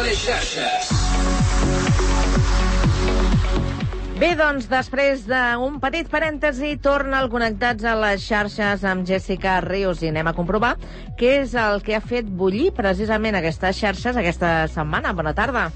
les xarxes. Bé, doncs, després d'un petit parèntesi, torna el Connectats a les xarxes amb Jessica Rius i anem a comprovar què és el que ha fet bullir precisament aquestes xarxes aquesta setmana. Bona tarda.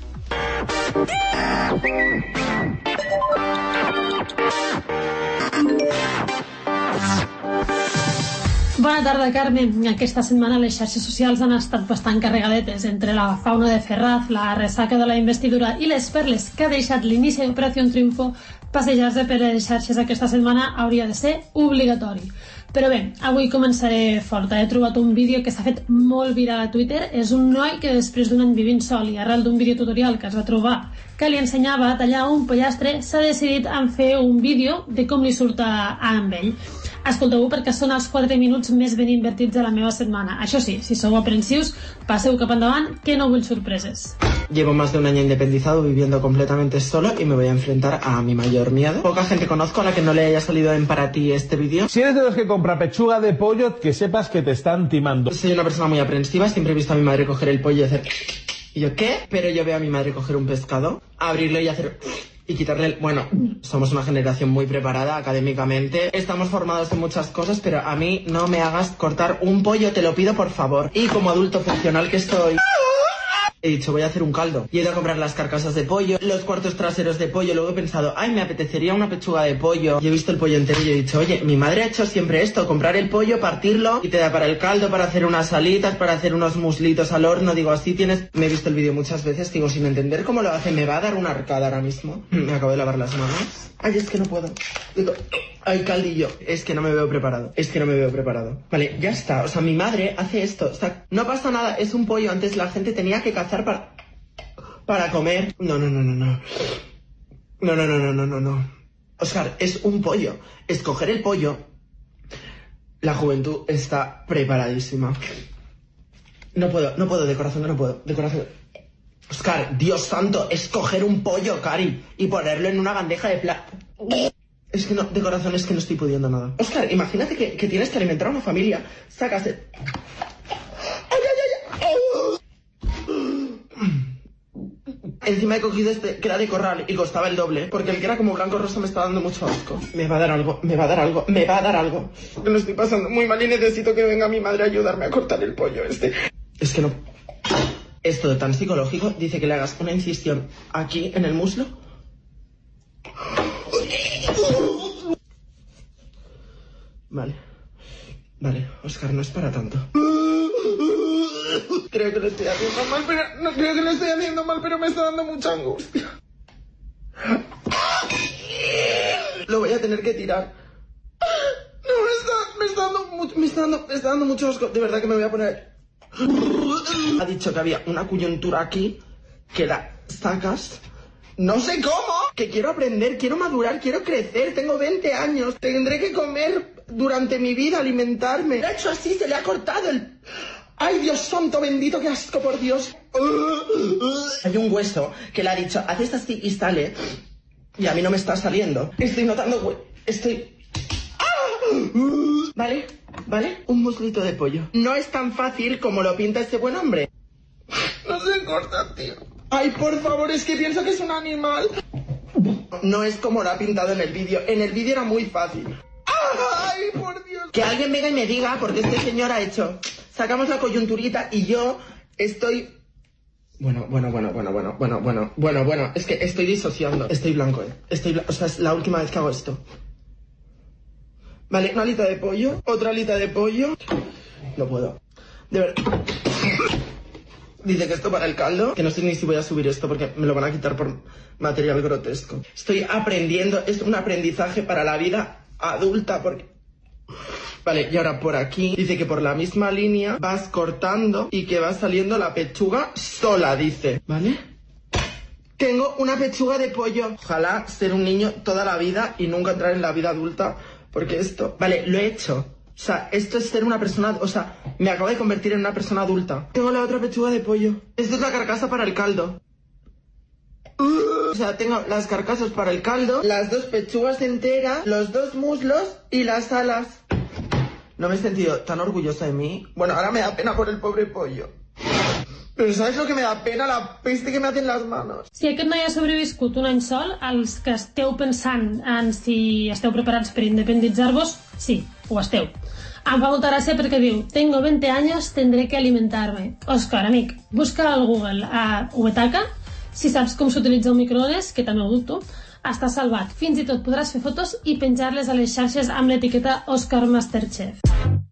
Bona tarda, Carmen. Aquesta setmana les xarxes socials han estat bastant carregadetes entre la fauna de Ferraz, la ressaca de la investidura i les perles que ha deixat l'inici d'Operació Triunfo. Passejar-se per les xarxes aquesta setmana hauria de ser obligatori. Però bé, avui començaré forta. He trobat un vídeo que s'ha fet molt viral a Twitter. És un noi que després d'un any vivint sol i arrel d'un videotutorial que es va trobar que li ensenyava a tallar un pollastre, s'ha decidit en fer un vídeo de com li surt amb ell. Escolteu-ho perquè són els 4 minuts més ben invertits de la meva setmana. Això sí, si sou aprensius, passeu cap endavant, que no vull sorpreses. Llevo más de un año independizado, viviendo completamente solo y me voy a enfrentar a mi mayor miedo. Poca gente conozco a la que no le haya salido en para ti este vídeo. Si eres de los que compra pechuga de pollo, que sepas que te están timando. Soy una persona muy aprensiva, siempre he visto a mi madre coger el pollo y hacer... ¿Y yo qué? Pero yo veo a mi madre coger un pescado, abrirlo y hacer... y quitarle el... Bueno, somos una generación muy preparada académicamente, estamos formados en muchas cosas, pero a mí no me hagas cortar un pollo, te lo pido por favor. Y como adulto funcional que soy... he dicho, voy a hacer un caldo. Y he ido a comprar las carcasas de pollo, los cuartos traseros de pollo. Luego he pensado, ay, me apetecería una pechuga de pollo. Y he visto el pollo entero y he dicho, oye, mi madre ha hecho siempre esto, comprar el pollo, partirlo y te da para el caldo, para hacer unas alitas, para hacer unos muslitos al horno. Digo, así tienes... Me he visto el vídeo muchas veces, sigo sin entender cómo lo hace. Me va a dar una arcada ahora mismo. Me acabo de lavar las manos. Ay, es que no puedo. Digo, ay, caldillo. Es que no me veo preparado. Es que no me veo preparado. Vale, ya está. O sea, mi madre hace esto. O sea, no pasa nada. Es un pollo. Antes la gente tenía que cazar para comer. No. No. Oscar, es un pollo. Escoger el pollo. La juventud está preparadísima. No puedo, de corazón, no puedo. De corazón. Oscar, Dios santo, escoger un pollo, Cari, y ponerlo en una bandeja de plata. Es que no, de corazón, es que no estoy pudiendo nada. Oscar, imagínate que tienes que alimentar a una familia, sacas el... Encima he cogido este que era de corral y costaba el doble, porque el que era como blanco rosa me está dando mucho asco. Me va a dar algo. Que lo estoy pasando muy mal y necesito que venga mi madre a ayudarme a cortar el pollo este. Es que no... Es todo tan psicológico. Dice que le hagas una incisión aquí en el muslo. Vale, Oscar, no es para tanto. Creo que lo estoy haciendo mal, pero no creo que lo estoy haciendo mal, pero me está dando mucha angustia. Lo voy a tener que tirar. No, me está dando mucho asco. De verdad que me voy a poner... Ha dicho que había una coyuntura aquí, que la sacas. No sé cómo. Que quiero aprender, quiero madurar, quiero crecer. Tengo 20 años. Tendré que comer durante mi vida, alimentarme. Lo ha hecho así, se le ha cortado el... ¡Ay, Dios santo bendito, qué asco, por Dios! Hay un hueso que le ha dicho, haces así y sale. Y a mí no me está saliendo. Estoy notando... ¿Vale? Un muslito de pollo. No es tan fácil como lo pinta este buen hombre. No se corta, tío. Ay, por favor, es que pienso que es un animal. No es como lo ha pintado en el vídeo. En el vídeo era muy fácil. ¡Ay, por Dios! Que alguien venga y me diga, porque este señor ha hecho... Sacamos la coyunturita y yo estoy... Bueno. Es que estoy disociando. Estoy blanco, O sea, es la última vez que hago esto. Vale, una alita de pollo. Otra alita de pollo. No puedo. De verdad. Dice que esto para el caldo. Que no sé ni si voy a subir esto porque me lo van a quitar por material grotesco. Estoy aprendiendo. Es un aprendizaje para la vida adulta porque... Vale, y ahora por aquí dice que por la misma línea vas cortando y que va saliendo la pechuga sola, dice. ¿Vale? Tengo una pechuga de pollo. Ojalá ser un niño toda la vida y nunca entrar en la vida adulta, porque esto... Vale, lo he hecho. O sea, esto es ser una persona... O sea, me acabo de convertir en una persona adulta. Tengo la otra pechuga de pollo. Esto es la carcasa para el caldo. O sea, tengo las carcasas para el caldo, las 2 pechugas enteras, los 2 muslos y las alas. No me he sentido tan orgullosa de mí. Bueno, ahora me da pena por el pobre pollo. Pero ¿sabes lo que me da pena? La peste que me hacen las manos. Si aquest noi ha sobreviscut un any sol, els que esteu pensant en si esteu preparats per independitzar-vos, sí, ho esteu. Em fa molta gràcia perquè diu: tengo 20 años, tendré que alimentarme. Òscar, amic, busca al Google a Huetaca, si saps com s'utilitza un microones, que també ho dubto, està salvat. Fins i tot podràs fer fotos i penjar-les a les xarxes amb l'etiqueta Òscar Masterchef.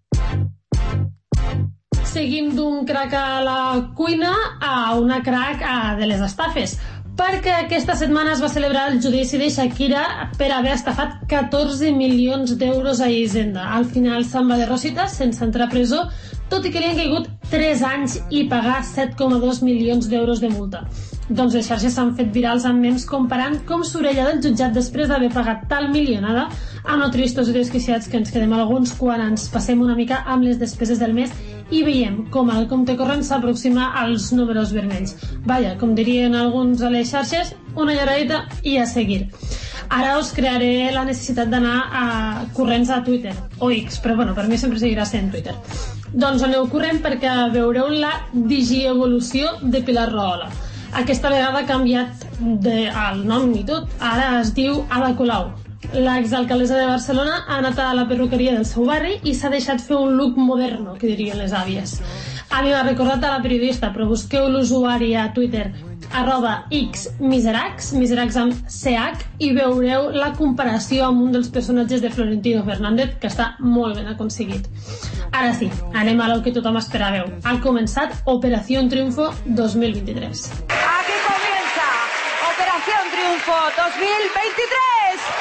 Seguim d'un crac a la cuina a una crac de les estafes, perquè aquesta setmana es va celebrar el judici de Shakira per haver estafat 14 milions d'euros a Hisenda. Al final se'n va de Rosita sense entrar a presó, tot i que li han caigut 3 anys i pagar 7,2 milions d'euros de multa. Doncs les xarxes s'han fet virals amb memes comparant com s'orella del jutjat després d'haver pagat tal milionada amb no tristos i desquiciats que ens quedem alguns quan ens passem una mica amb les despeses del mes i veiem com el compte corrent s'aproxima als números vermells. Vaja, com dirien alguns a les xarxes, una lloradita i a seguir. Ara us crearé la necessitat d'anar corrents a Twitter, o X, però bueno, per mi sempre seguirà sent Twitter. Doncs aneu corrent perquè veureu la digievolució de Pilar Rahola. Aquesta vegada ha canviat el nom i tot, ara es diu Ada Colau. L'exalcaldessa de Barcelona ha anat a la perruqueria del seu barri i s'ha deixat fer un look moderno, que dirien les àvies. A mi m'ha recordat a la periodista, però busqueu l'usuari a Twitter @xmiserax, miserax amb CH, i veureu la comparació amb un dels personatges de Florentino Fernández, que està molt ben aconseguit. Ara sí, anem a lo que tothom esperàveu. Ha començat Operación Triunfo 2023. Aquí comienza Operación Triunfo 2023.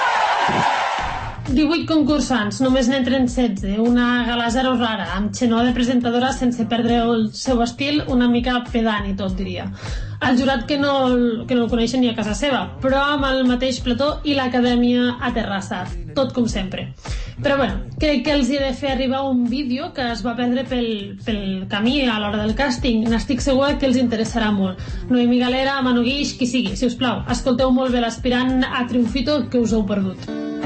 18 concursants, només n'entren 16, una gala zero rara, amb Xenoa de presentadora sense perdre el seu estil, una mica pedant i tot, diria. El jurat que no el coneixen ni a casa seva, però amb el mateix plató i l'acadèmia a Terrassa, tot com sempre. Però bueno, crec que els he de fer arribar un vídeo que es va perdre pel camí a l'hora del càsting. N'estic segura que els interessarà molt. Noemí Galera, Manu Guix, qui sigui, si us plau, escolteu molt bé l'aspirant a Triunfito que us heu perdut.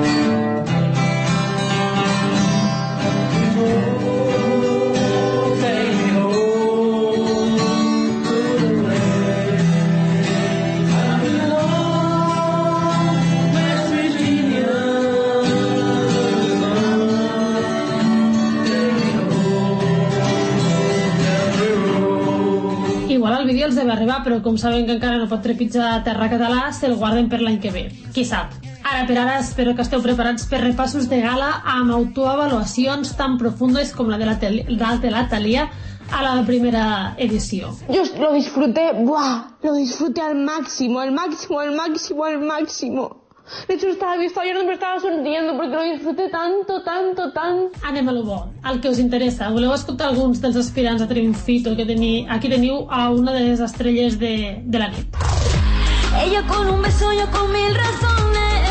Igual el vídeo els deve arribar, però com saben que encara no pot trepitjar a terra català, se'l guarden per l'any que ve. Qui sap? Ara per ara espero que esteu preparats per repassos de gala amb autoavaluacions tan profundes com la de la Thalía a la primera edició. Yo lo disfruté, lo disfruté al máximo. De hecho, estaba llorando, pero estaba sonriendo porque lo disfruté tanto. Anem a lo bo, el que us interessa. Voleu escoltar alguns dels aspirants a Triunfito que aquí teniu a una de les estrelles de la nit. Ella con un beso, yo con 1000 razones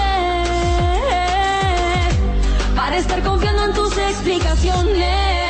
para estar confiando en tus explicaciones.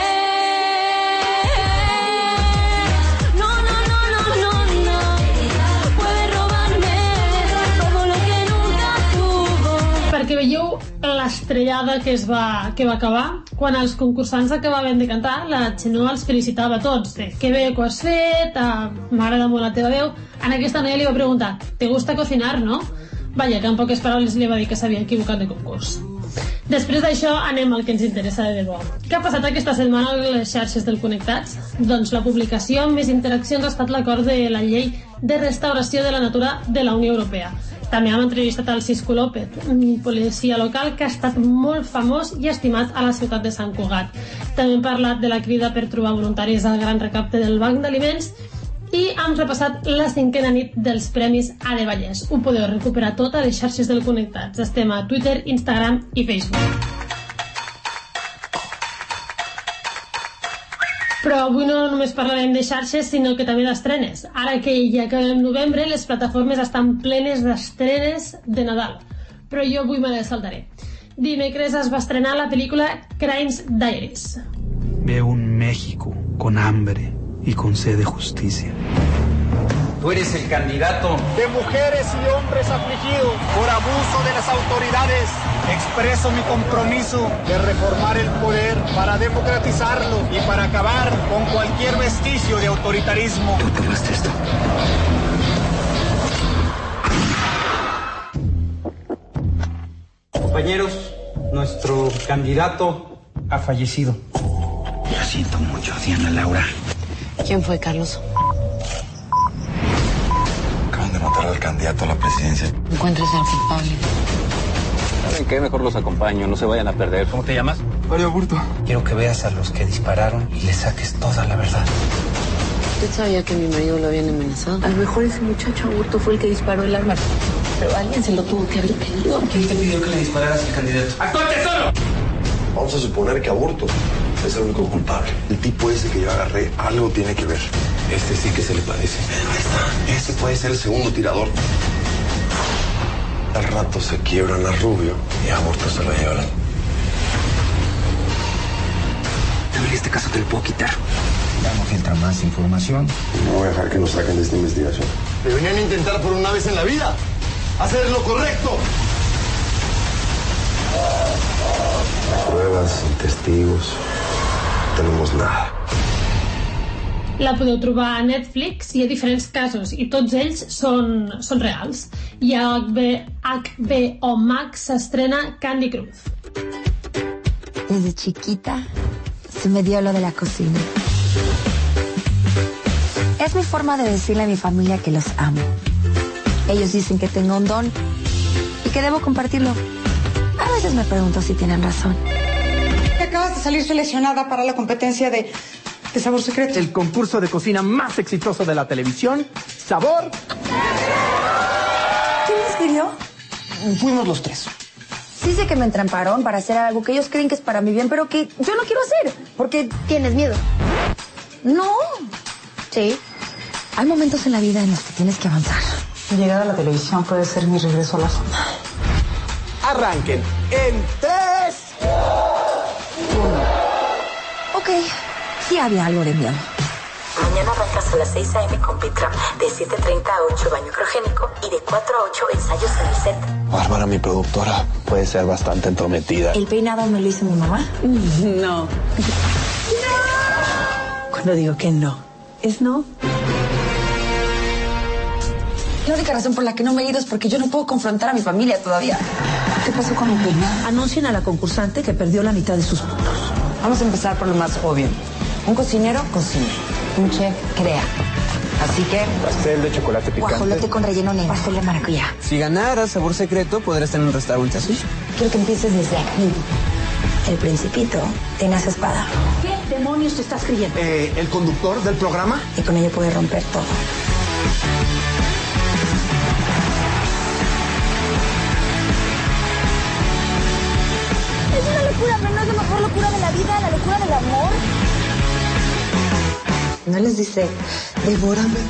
Perquè veieu l'estrellada que va acabar quan els concursants acabaven de cantar. La Xenoa els felicitava a tots. Que bé que ho has fet, m'agrada molt la teva veu. En aquesta noia li va preguntar: ¿te gusta cocinar, no? Vaja, que en poques paraules li va dir que s'havia equivocat de concurs. Després d'això anem al que ens interessa de debò. Què ha passat aquesta setmana a les xarxes del Connectats? Doncs la publicació amb més interaccions ha estat l'acord de la llei de restauració de la natura de la Unió Europea. També hem entrevistat el Cisco López, un policia local que ha estat molt famós i estimat a la ciutat de Sant Cugat. També hem parlat de la crida per trobar voluntaris al gran recapte del Banc d'Aliments i hem repassat la 5a nit dels Premis A de Vallès. Ho podeu recuperar tot a les xarxes del Connectats. Estem a Twitter, Instagram i Facebook. Però avui no només parlarem de xarxes, sinó que també d'estrenes. Ara que ja acabem novembre, les plataformes estan plenes d'estrenes de Nadal. Però jo avui me les saltaré. Dimecres es va estrenar la pel·lícula Crimes Diaries. Veo un México con hambre y con sed de justicia. Tú eres el candidato de mujeres y hombres afligidos por abuso de las autoridades Expreso mi compromiso de reformar el poder para democratizarlo y para acabar con cualquier vestigio de autoritarismo. ¿Tú ordenaste esto? Compañeros, nuestro candidato ha fallecido. Lo siento mucho, Diana Laura. ¿Quién fue, Carlos? Acaban de matar al candidato a la presidencia. Encuentres al culpable. ¿Saben qué? Mejor los acompaño, no se vayan a perder. ¿Cómo te llamas? Mario Aburto. Quiero que veas a los que dispararon y les saques toda la verdad. ¿Usted sabía que mi marido lo habían amenazado? A lo mejor ese muchacho Aburto fue el que disparó el arma. Pero alguien se lo tuvo que haber pedido. ¿Quién te pidió que le dispararas al candidato? ¡Actóte solo! Vamos a suponer que Aburto es el único culpable. El tipo ese que yo agarré algo tiene que ver. Este sí que se le parece. Ahí está. Ese puede ser el segundo tirador. Al rato se quiebran a Rubio y Aburto se lo lleva. En este caso te lo puedo quitar. Ya no filtra más información. No voy a dejar que nos saquen de esta investigación. Deberían intentar por una vez en la vida hacer lo correcto. Pruebas, testigos, no tenemos nada. La podeu trobar a Netflix, hi ha diferents casos i tots ells són reals. I a HBO Max s'estrena Candy Cruz. Desde chiquita se me dio lo de la cocina. Es mi forma de decirle a mi familia que los amo. Ellos dicen que tengo un don y que debo compartirlo. A veces me pregunto si tienen razón. Acabas de salir seleccionada para la competencia de Sabor Secreto. El concurso de cocina más exitoso de la televisión, Sabor. ¿Quién me escribió? Fuimos los tres. Sí sé que me entramparon para hacer algo que ellos creen que es para mi bien, pero que yo no quiero hacer, porque tienes miedo. No. Sí. Hay momentos en la vida en los que tienes que avanzar. Llegar a la televisión puede ser mi regreso a la zona. Arranquen en 3, 1. Ok, sí había algo de miedo. Mañana arrancas a las 6 a.m. con Pitram, de 7:30 a 8 baño criogénico y de 4 a 8 ensayos en el set. Bárbara, mi productora, puede ser bastante entrometida. ¿El peinado me lo hizo mi mamá? No. Cuando digo que no, es no. La única razón por la que no me he ido es porque yo no puedo confrontar a mi familia todavía. ¿Qué pasó con el peinado? Anuncien a la concursante que perdió la mitad de sus puntos. Vamos a empezar por lo más obvio. Un cocinero cocina, un chef crea. Así que... Pastel de chocolate picante. Guajolote con relleno negro. Pastel de maracuyá. Si ganaras Sabor Secreto, podrás tener un restaurante así. Quiero que empieces desde aquí. El Principito tiene esa espada. ¿Qué demonios te estás creyendo? ¿El conductor del programa? Y con ello puede romper todo. Es una locura, pero no es la mejor locura de la vida, la locura del amor. No les dice, devórame.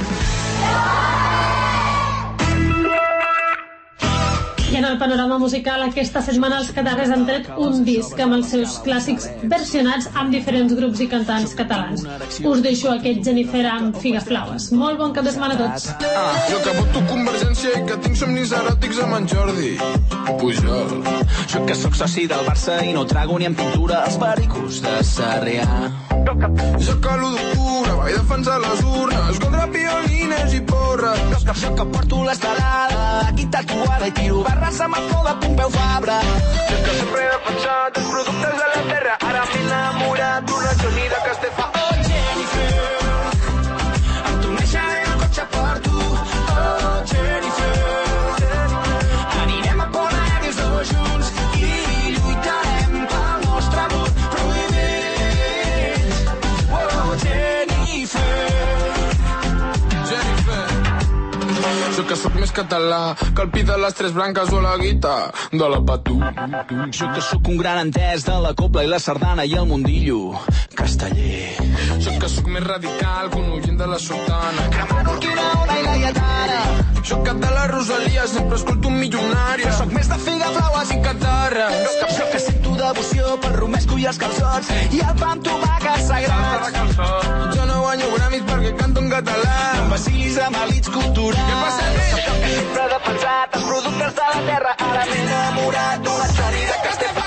I en el panorama musical aquesta setmana els Catarres han tret un disc amb els seus clàssics versionats amb diferents grups i cantants catalans. Us deixo aquest Jennifer amb Figaflaues. Molt bon cap de setmana a tots. Jo que voto Convergència i que tinc somnis eròtics amb en Jordi Pujol. Jo que sóc soci del Barça i no trago ni en pintura els pericos de Sarrià. Jo que l'1 d'octubre vaig defensar les urnes contra piolines i porres. Jo que porto l'estelada aquí tatuada i tiro barres amb el flow de Pompeu Fabra. Jo que sempre he defensat els productes de la terra, ara m'he enamorat d'una Johnny de Castefa. Oh, Jennifer, amb tu neixeré el cotxe per tu. Oh, Jennifer, anirem a Pont Aèries dos junts i lluitarem pel nostre vot prohibit. Oh, Jennifer. Jo que sóc més català que el pi de les tres branques o la guita de la Patú. Jo que sóc un gran entès de la copla i la sardana i el mundillo, casteller. Soc més radical que un oient de la sotana. Cremant Urquinaona i la Lletana. Soc cap de la Rosalia, sempre escolto milionària. Soc més de Figaflaues i catarres. Soc que sento devoció pel romesco i els calçots i el pa amb tomàquet sagrats. Jo no guanyo gramis perquè canto en català. No em vacilis amb elits culturals. Què passa, nena? Soc el que sempre he defensat els productes de la terra. Ara m'he enamorat d'una Toni de Castelló.